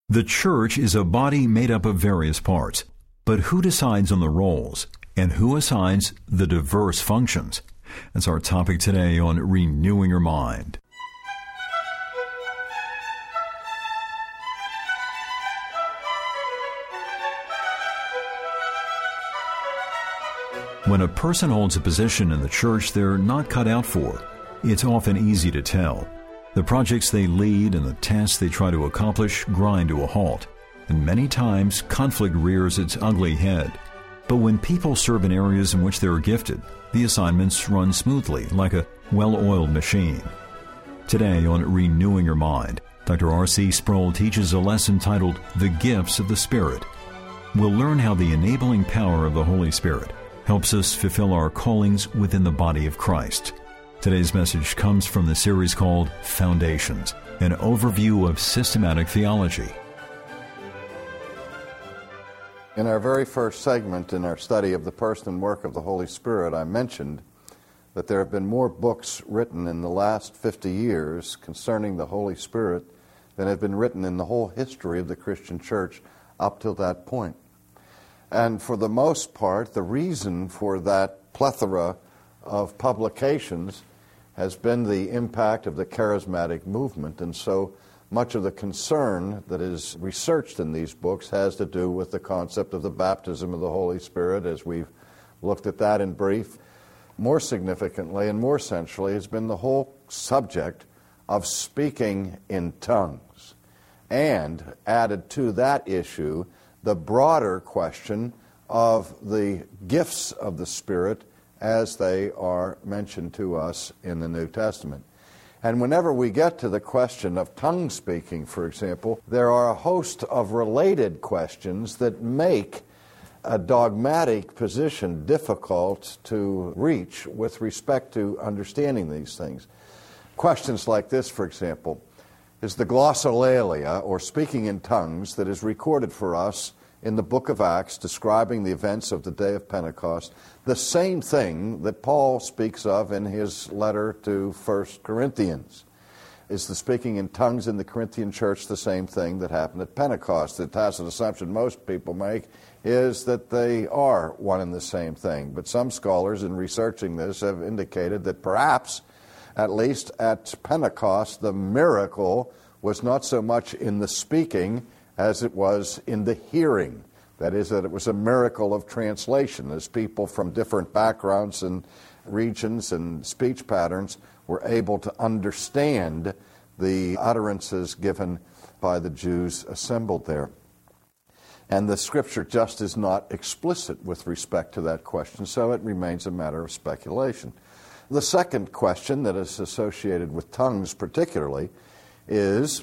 The church is a body made up of various parts, but who decides on the roles and who assigns the diverse functions? That's our topic today on Renewing Your Mind. When a person holds a position in the church they're not cut out for, it's often easy to tell. The projects they lead and the tasks they try to accomplish grind to a halt, and many times conflict rears its ugly head. But when people serve in areas in which they are gifted, the assignments run smoothly, like a well-oiled machine. Today on Renewing Your Mind, Dr. R.C. Sproul teaches a lesson titled The Gifts of the Spirit. We'll learn how the enabling power of the Holy Spirit helps us fulfill our callings within the body of Christ. Today's message comes from the series called Foundations, an overview of systematic theology. In our very first segment in our study of the person and work of the Holy Spirit, I mentioned that there have been more books written in the last 50 years concerning the Holy Spirit than have been written in the whole history of the Christian church up till that point. And for the most part, the reason for that plethora of publications has been the impact of the charismatic movement. And so much of the concern that is researched in these books has to do with the concept of the baptism of the Holy Spirit, as we've looked at that in brief. More significantly and more centrally has been the whole subject of speaking in tongues. And added to that issue, the broader question of the gifts of the Spirit as they are mentioned to us in the New Testament. And whenever we get to the question of tongue speaking, for example, there are a host of related questions that make a dogmatic position difficult to reach with respect to understanding these things. Questions like this, for example, is the glossolalia, or speaking in tongues, that is recorded for us in the book of Acts describing the events of the day of Pentecost, the same thing that Paul speaks of in his letter to 1 Corinthians. Is the speaking in tongues in the Corinthian church the same thing that happened at Pentecost? The tacit assumption most people make is that they are one and the same thing. But some scholars in researching this have indicated that perhaps, at least at Pentecost, the miracle was not so much in the speaking as it was in the hearing. That is, that it was a miracle of translation, as people from different backgrounds and regions and speech patterns were able to understand the utterances given by the Jews assembled there. And the Scripture just is not explicit with respect to that question, so it remains a matter of speculation. The second question that is associated with tongues particularly is,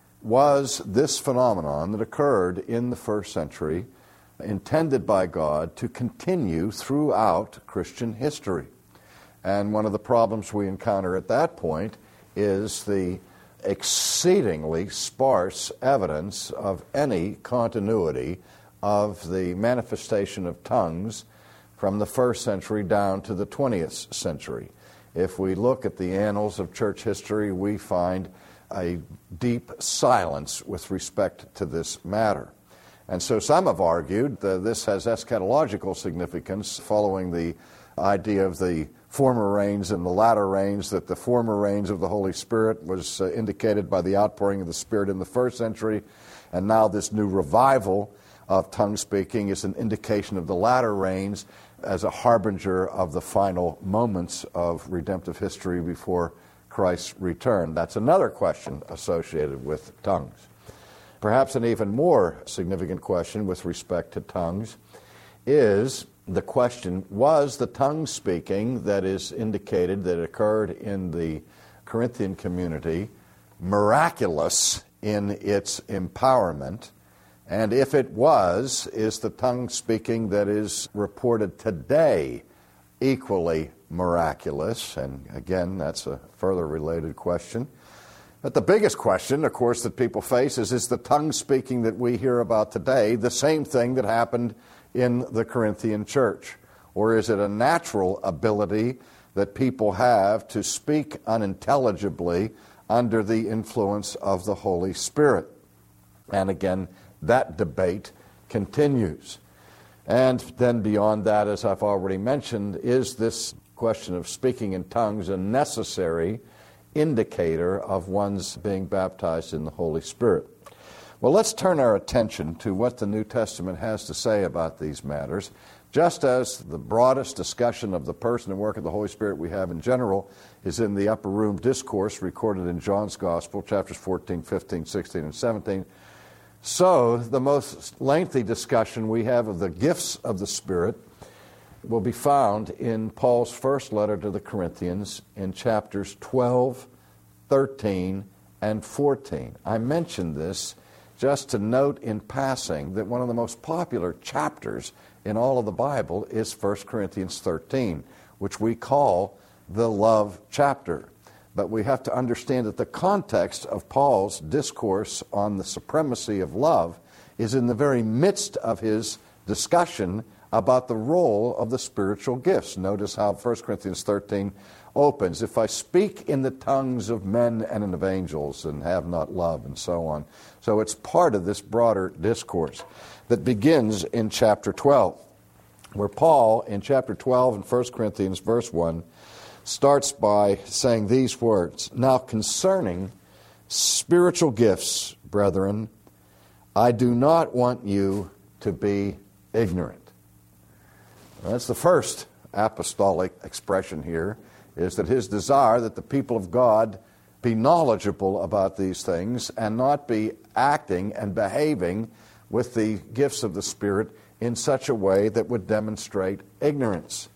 was this phenomenon that occurred in the first century intended by God to continue throughout Christian history? And one of the problems we encounter at that point is the exceedingly sparse evidence of any continuity of the manifestation of tongues from the first century down to the 20th century. If we look at the annals of church history, we find a deep silence with respect to this matter. And so some have argued that this has eschatological significance, following the idea of the former rains and the latter rains, that the former rains of the Holy Spirit was indicated by the outpouring of the Spirit in the first century, and now this new revival of tongue speaking is an indication of the latter rains as a harbinger of the final moments of redemptive history before Christ's return. That's another question associated with tongues. Perhaps an even more significant question with respect to tongues is the question, was the tongue speaking that is indicated that occurred in the Corinthian community miraculous in its empowerment? And if it was, is the tongue speaking that is reported today equally miraculous? And again, that's a further related question. But the biggest question, of course, that people face is the tongue speaking that we hear about today the same thing that happened in the Corinthian church? Or is it a natural ability that people have to speak unintelligibly under the influence of the Holy Spirit? And again, that debate continues. And then beyond that, as I've already mentioned, is this question of speaking in tongues a necessary indicator of one's being baptized in the Holy Spirit? Well, let's turn our attention to what the New Testament has to say about these matters. Just as the broadest discussion of the person and work of the Holy Spirit we have in general is in the upper room discourse recorded in John's Gospel, chapters 14, 15, 16, and 17, so the most lengthy discussion we have of the gifts of the Spirit will be found in Paul's first letter to the Corinthians in chapters 12, 13, and 14. I mentioned this just to note in passing that one of the most popular chapters in all of the Bible is 1 Corinthians 13, which we call the love chapter. But we have to understand that the context of Paul's discourse on the supremacy of love is in the very midst of his discussion about the role of the spiritual gifts. Notice how 1 Corinthians 13 opens. If I speak in the tongues of men and of angels and have not love, and so on. So it's part of this broader discourse that begins in chapter 12, where Paul, in chapter 12 in 1 Corinthians verse 1, starts by saying these words, "Now concerning spiritual gifts, brethren, I do not want you to be ignorant." Well, that's the first apostolic expression here, is that his desire that the people of God be knowledgeable about these things and not be acting and behaving with the gifts of the Spirit in such a way that would demonstrate ignorance.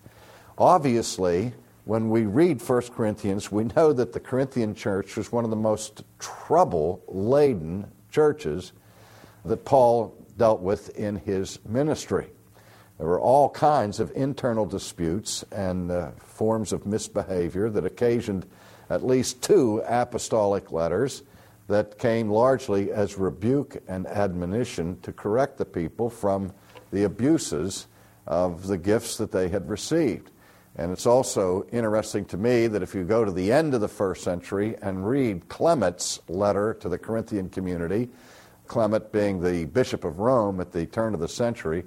Obviously, when we read 1 Corinthians, we know that the Corinthian church was one of the most trouble-laden churches that Paul dealt with in his ministry. There were all kinds of internal disputes and forms of misbehavior that occasioned at least 2 apostolic letters that came largely as rebuke and admonition to correct the people from the abuses of the gifts that they had received. And it's also interesting to me that if you go to the end of the first century and read Clement's letter to the Corinthian community, Clement being the Bishop of Rome at the turn of the century,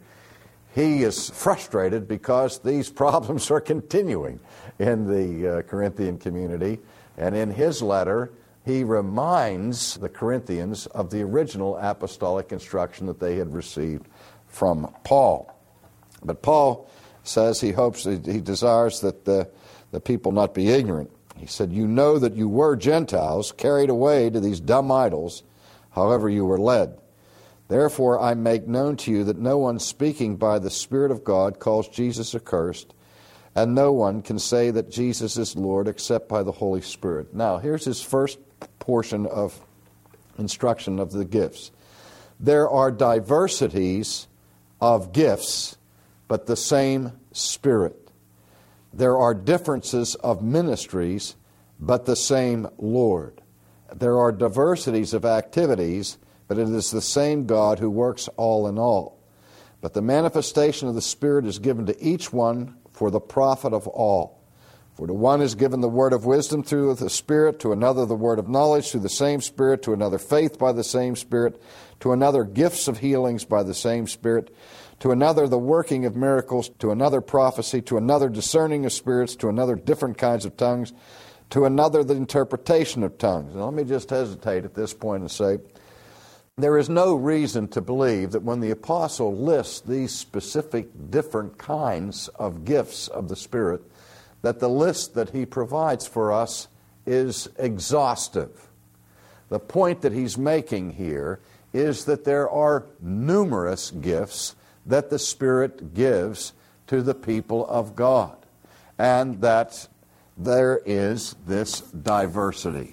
he is frustrated because these problems are continuing in the Corinthian community. And in his letter, he reminds the Corinthians of the original apostolic instruction that they had received from Paul. But Paul says he desires that the people not be ignorant. He said, "You know that you were Gentiles, carried away to these dumb idols, however you were led. Therefore I make known to you that no one speaking by the Spirit of God calls Jesus accursed, and no one can say that Jesus is Lord except by the Holy Spirit." Now, here's his first portion of instruction of the gifts. There are diversities of gifts, but the same Spirit. There are differences of ministries, but the same Lord. There are diversities of activities, but it is the same God who works all in all. But the manifestation of the Spirit is given to each one for the profit of all. For to one is given the word of wisdom through the Spirit, to another the word of knowledge through the same Spirit, to another faith by the same Spirit, to another gifts of healings by the same Spirit, to another the working of miracles, to another prophecy, to another discerning of spirits, to another different kinds of tongues, to another the interpretation of tongues. Now let me just hesitate at this point and say, there is no reason to believe that when the apostle lists these specific different kinds of gifts of the Spirit, that the list that he provides for us is exhaustive. The point that he's making here is that there are numerous gifts that the Spirit gives to the people of God, and that there is this diversity.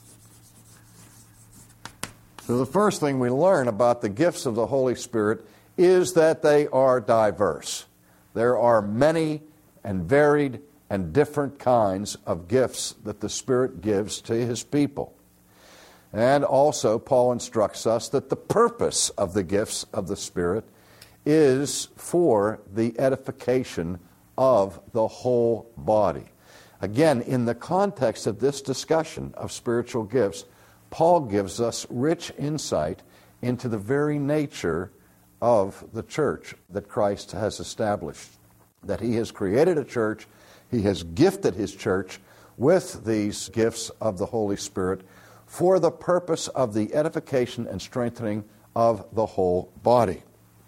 So the first thing we learn about the gifts of the Holy Spirit is that they are diverse. There are many and varied and different kinds of gifts that the Spirit gives to His people. And also, Paul instructs us that the purpose of the gifts of the Spirit is for the edification of the whole body. Again, in the context of this discussion of spiritual gifts, Paul gives us rich insight into the very nature of the church that Christ has established. That He has created a church, He has gifted His church with these gifts of the Holy Spirit for the purpose of the edification and strengthening of the whole body.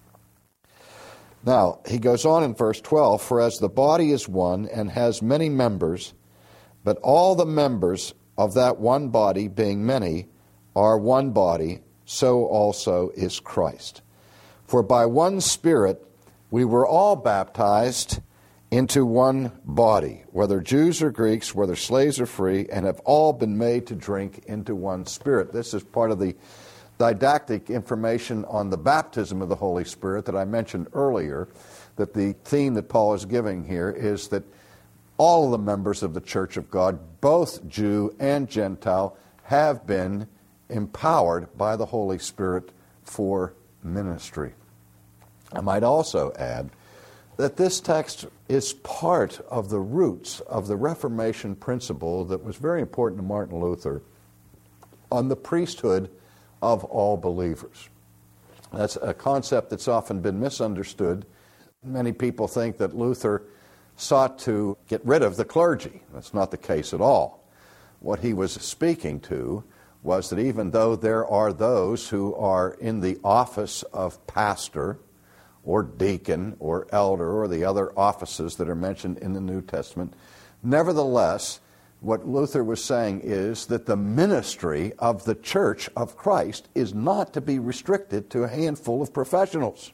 Now, he goes on in verse 12, "For as the body is one and has many members, but all the members of that one body, being many, are one body, so also is Christ. For by one Spirit we were all baptized into one body, whether Jews or Greeks, whether slaves or free, and have all been made to drink into one Spirit." This is part of the didactic information on the baptism of the Holy Spirit that I mentioned earlier, that the theme that Paul is giving here is that all of the members of the Church of God, both Jew and Gentile, have been empowered by the Holy Spirit for ministry. I might also add that this text is part of the roots of the Reformation principle that was very important to Martin Luther on the priesthood of all believers. That's a concept that's often been misunderstood. Many people think that Luther sought to get rid of the clergy. That's not the case at all. What he was speaking to was that even though there are those who are in the office of pastor or deacon or elder or the other offices that are mentioned in the New Testament, nevertheless, what Luther was saying is that the ministry of the Church of Christ is not to be restricted to a handful of professionals.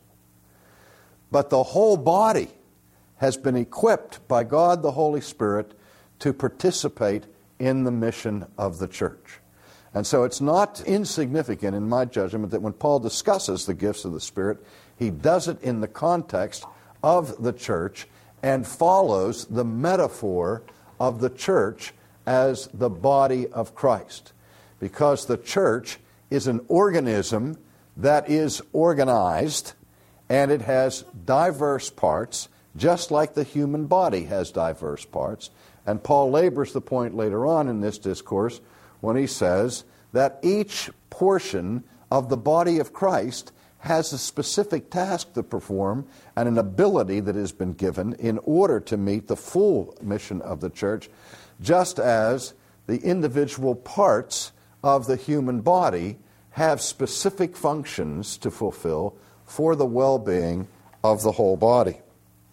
But the whole body has been equipped by God the Holy Spirit to participate in the mission of the church. And so it's not insignificant in my judgment that when Paul discusses the gifts of the Spirit, he does it in the context of the church and follows the metaphor of the church as the body of Christ. Because the church is an organism that is organized, and it has diverse parts, just like the human body has diverse parts. And Paul labors the point later on in this discourse when he says that each portion of the body of Christ has a specific task to perform and an ability that has been given in order to meet the full mission of the church, just as the individual parts of the human body have specific functions to fulfill for the well-being of the whole body.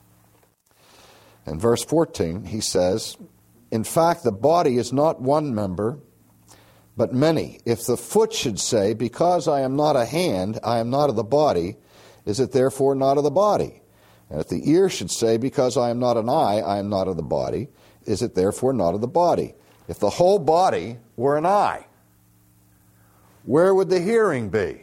In verse 14, he says, "In fact, the body is not one member, but many. If the foot should say, 'Because I am not a hand, I am not of the body,' is it therefore not of the body? And if the ear should say, 'Because I am not an eye, I am not of the body,' is it therefore not of the body? If the whole body were an eye, where would the hearing be?"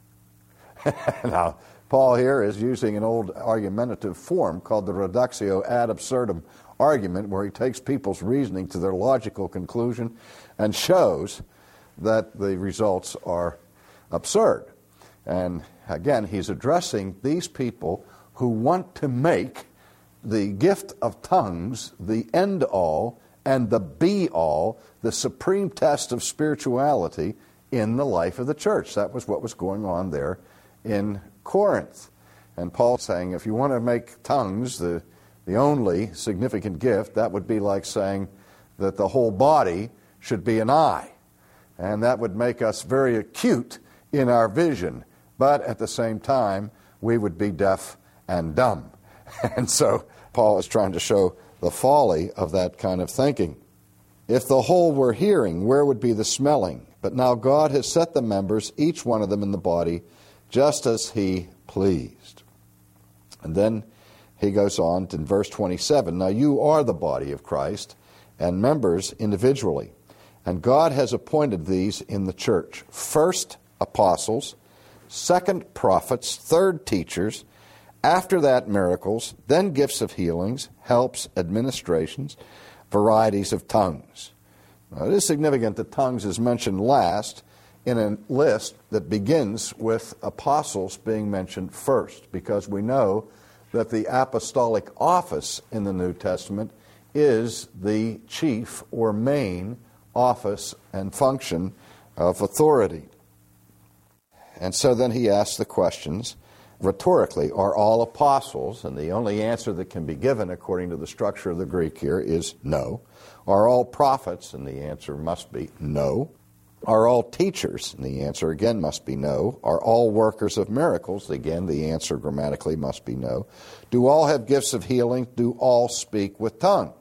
Now, Paul here is using an old argumentative form called the reductio ad absurdum argument, where he takes people's reasoning to their logical conclusion and shows that the results are absurd. And again, he's addressing these people who want to make the gift of tongues the end-all and the be-all, the supreme test of spirituality in the life of the church. That was what was going on there in Corinth. And Paul's saying, if you want to make tongues the only significant gift, that would be like saying that the whole body should be an eye. And that would make us very acute in our vision. But at the same time, we would be deaf and dumb. And so Paul is trying to show the folly of that kind of thinking. If the whole were hearing, where would be the smelling? But now God has set the members, each one of them in the body, just as He pleased. And then he goes on in verse 27, "Now you are the body of Christ, and members individually. And God has appointed these in the church. First, apostles. Second, prophets. Third, teachers. After that, miracles. Then gifts of healings, helps, administrations, varieties of tongues." Now, it is significant that tongues is mentioned last in a list that begins with apostles being mentioned first, because we know that the apostolic office in the New Testament is the chief or main office and function of authority. And so then he asks the questions rhetorically, are all apostles? And the only answer that can be given according to the structure of the Greek here is no. Are all prophets? And the answer must be no. Are all teachers? And the answer again must be no. Are all workers of miracles? Again, the answer grammatically must be no. Do all have gifts of healing? Do all speak with tongues?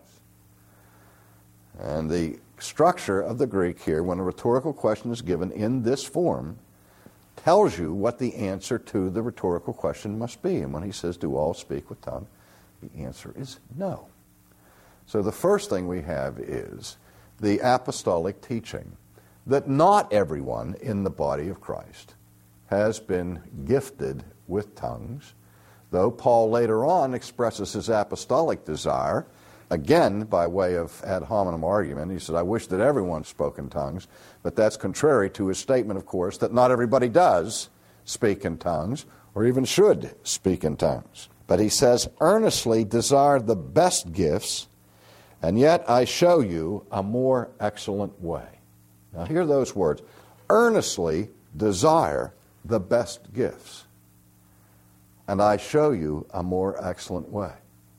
And the structure of the Greek here, when a rhetorical question is given in this form, tells you what the answer to the rhetorical question must be. And when he says, do all speak with tongues, the answer is no. So the first thing we have is the apostolic teaching that not everyone in the body of Christ has been gifted with tongues, though Paul later on expresses his apostolic desire, again by way of ad hominem argument. He said, I wish that everyone spoke in tongues, but that's contrary to his statement, of course, that not everybody does speak in tongues or even should speak in tongues. But he says, earnestly desire the best gifts, and yet I show you a more excellent way. Now hear those words. Earnestly desire the best gifts, and I show you a more excellent way.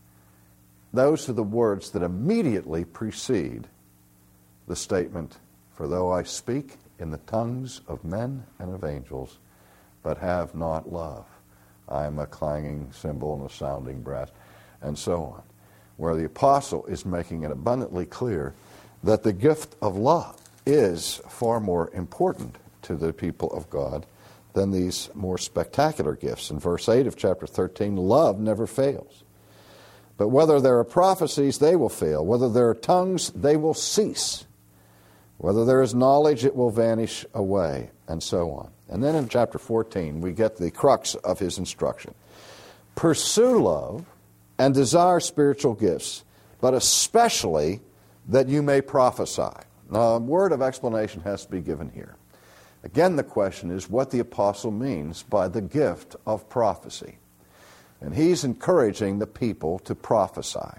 Those are the words that immediately precede the statement, for though I speak in the tongues of men and of angels, but have not love, I am a clanging cymbal and a sounding brass, and so on, where the apostle is making it abundantly clear that the gift of love is far more important to the people of God than these more spectacular gifts. In verse 8 of chapter 13, love never fails. But whether there are prophecies, they will fail. Whether there are tongues, they will cease. Whether there is knowledge, it will vanish away, and so on. And then in chapter 14, we get the crux of his instruction. Pursue love and desire spiritual gifts, but especially that you may prophesy. Now, a word of explanation has to be given here. Again, the question is what the apostle means by the gift of prophecy. And he's encouraging the people to prophesy.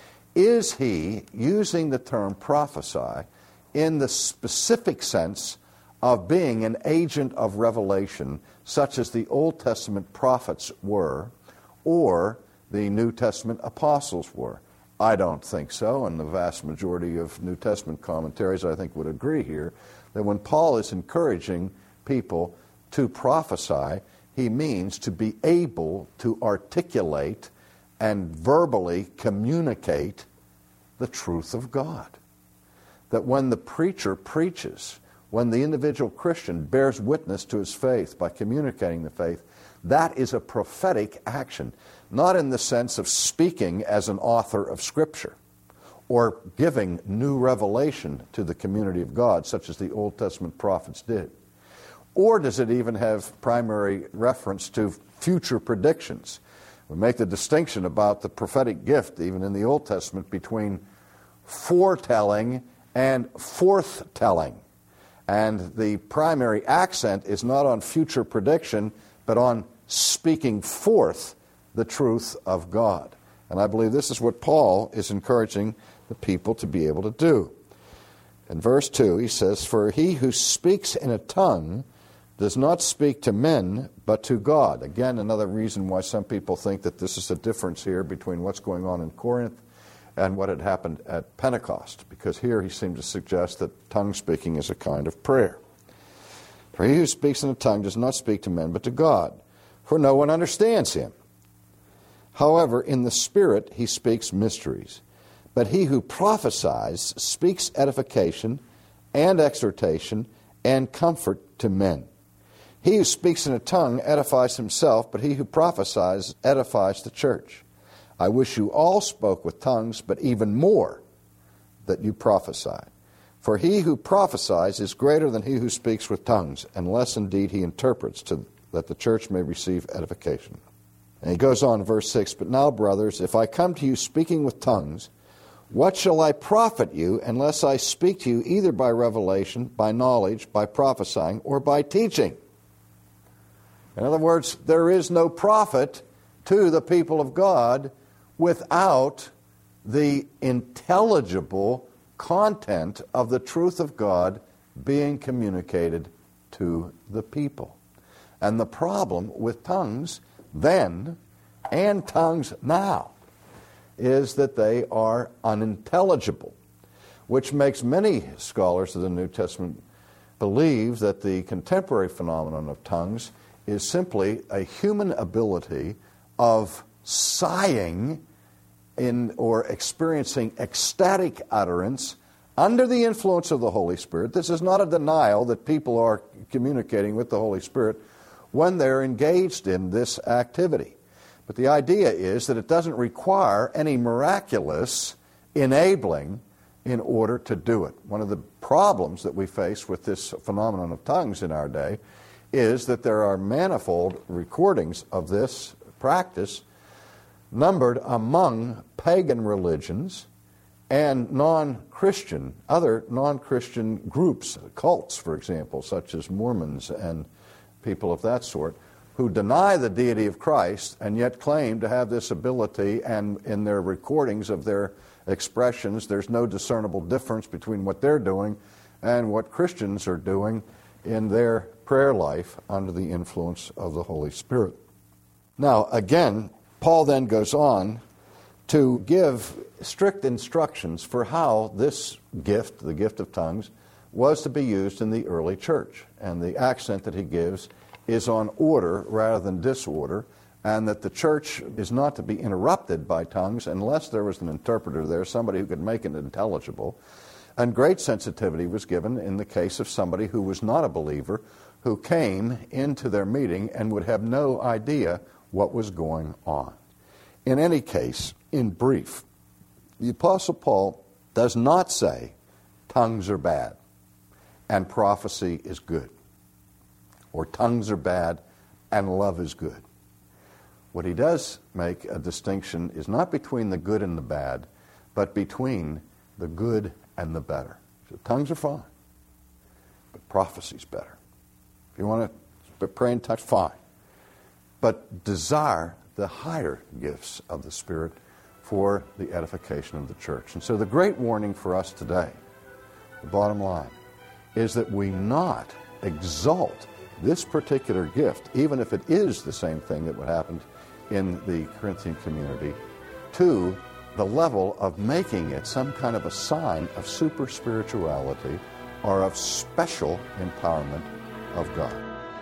Is he using the term prophesy in the specific sense of being an agent of revelation, such as the Old Testament prophets were, or the New Testament apostles were? I don't think so, and the vast majority of New Testament commentaries, I think, would agree here, that when Paul is encouraging people to prophesy, he means to be able to articulate and verbally communicate the truth of God. That when the preacher preaches, when the individual Christian bears witness to his faith by communicating the faith, that is a prophetic action, not in the sense of speaking as an author of Scripture or giving new revelation to the community of God, such as the Old Testament prophets did. Or does it even have primary reference to future predictions? We make the distinction about the prophetic gift, even in the Old Testament, between foretelling and forthtelling. And the primary accent is not on future prediction, but on speaking forth the truth of God. And I believe this is what Paul is encouraging the people to be able to do. In verse 2, he says, for he who speaks in a tongue does not speak to men, but to God. Again, another reason why some people think that this is a difference here between what's going on in Corinth and what had happened at Pentecost, because here he seemed to suggest that tongue speaking is a kind of prayer. For he who speaks in a tongue does not speak to men, but to God, for no one understands him. However, in the Spirit he speaks mysteries. But he who prophesies speaks edification and exhortation and comfort to men. He who speaks in a tongue edifies himself, but he who prophesies edifies the church. I wish you all spoke with tongues, but even more that you prophesy. For he who prophesies is greater than he who speaks with tongues, unless indeed he interprets, that the church may receive edification. And he goes on in verse 6, but now, brothers, if I come to you speaking with tongues, what shall I profit you unless I speak to you either by revelation, by knowledge, by prophesying, or by teaching? In other words, there is no profit to the people of God without the intelligible content of the truth of God being communicated to the people. And the problem with tongues then and tongues now is that they are unintelligible, which makes many scholars of the New Testament believe that the contemporary phenomenon of tongues is simply a human ability of sighing in or experiencing ecstatic utterance under the influence of the Holy Spirit. This is not a denial that people are communicating with the Holy Spirit when they're engaged in this activity. But the idea is that it doesn't require any miraculous enabling in order to do it. One of the problems that we face with this phenomenon of tongues in our day is that there are manifold recordings of this practice numbered among pagan religions and other non-Christian groups, cults, for example, such as Mormons and people of that sort, who deny the deity of Christ and yet claim to have this ability, and in their recordings of their expressions, there's no discernible difference between what they're doing and what Christians are doing in their prayer life under the influence of the Holy Spirit. Now, again, Paul then goes on to give strict instructions for how this gift, the gift of tongues, was to be used in the early church. And the accent that he gives is on order rather than disorder, and that the church is not to be interrupted by tongues unless there was an interpreter there, somebody who could make it intelligible. And great sensitivity was given in the case of somebody who was not a believer, who came into their meeting and would have no idea what was going on. In any case, in brief, the Apostle Paul does not say tongues are bad and prophecy is good, or tongues are bad and love is good. What he does make a distinction is not between the good and the bad, but between the good and the better. So tongues are fine, but prophecy's better. If you want to pray in tongues, fine. But desire the higher gifts of the Spirit for the edification of the church. And so the great warning for us today, the bottom line, is that we not exalt this particular gift, even if it is the same thing that would happen in the Corinthian community, to the level of making it some kind of a sign of super spirituality or of special empowerment of God.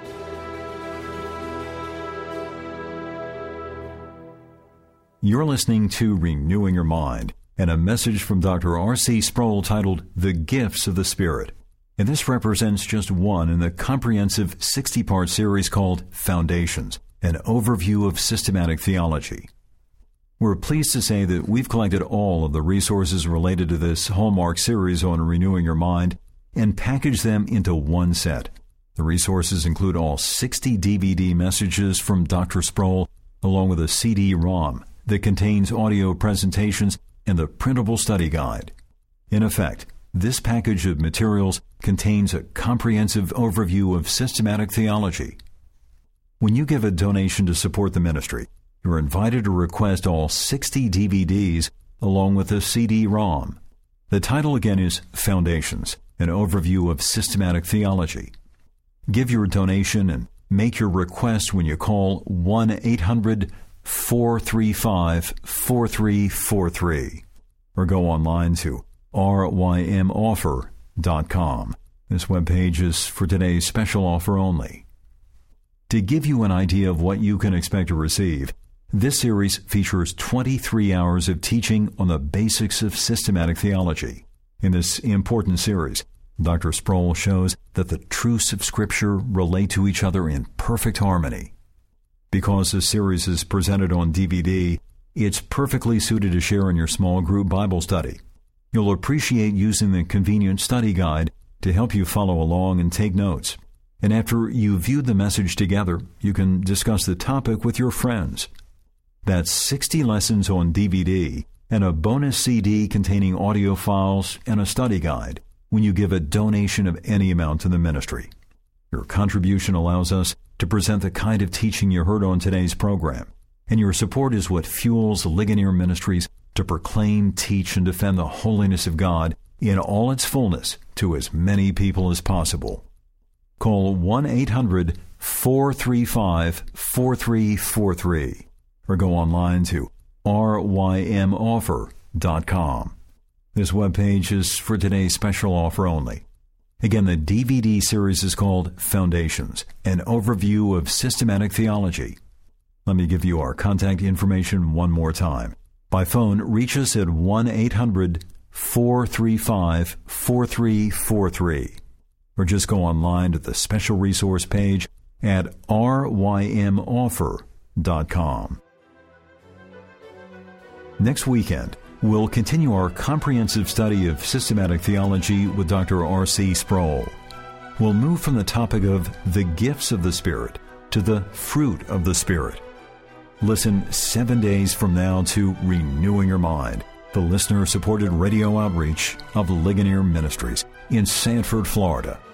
You're listening to Renewing Your Mind and a message from Dr. R.C. Sproul titled The Gifts of the Spirit. And this represents just one in the comprehensive 60-part series called Foundations, an overview of systematic theology. We're pleased to say that we've collected all of the resources related to this Hallmark series on Renewing Your Mind and packaged them into one set. The resources include all 60 DVD messages from Dr. Sproul, along with a CD-ROM that contains audio presentations and the printable study guide. In effect, this package of materials contains a comprehensive overview of systematic theology. When you give a donation to support the ministry, you're invited to request all 60 DVDs along with a CD-ROM. The title again is Foundations, an overview of systematic theology. Give your donation and make your request when you call 1-800-435-4343 or go online to rymoffer.com. This webpage is for today's special offer only. To give you an idea of what you can expect to receive, this series features 23 hours of teaching on the basics of systematic theology. In this important series, Dr. Sproul shows that the truths of Scripture relate to each other in perfect harmony. Because this series is presented on DVD, it's perfectly suited to share in your small group Bible study. You'll appreciate using the convenient study guide to help you follow along and take notes. And after you've viewed the message together, you can discuss the topic with your friends. That's 60 lessons on DVD and a bonus CD containing audio files and a study guide when you give a donation of any amount to the ministry. Your contribution allows us to present the kind of teaching you heard on today's program, and your support is what fuels Ligonier Ministries to proclaim, teach, and defend the holiness of God in all its fullness to as many people as possible. Call 1-800-435-4343 or go online to rymoffer.com. This webpage is for today's special offer only. Again, the DVD series is called Foundations, an overview of systematic theology. Let me give you our contact information one more time. By phone, reach us at 1-800-435-4343. Or just go online to the special resource page at rymoffer.com. Next weekend, we'll continue our comprehensive study of systematic theology with Dr. R.C. Sproul. We'll move from the topic of the gifts of the Spirit to the fruit of the Spirit. Listen 7 days from now to Renewing Your Mind, the listener-supported radio outreach of Ligonier Ministries in Sanford, Florida.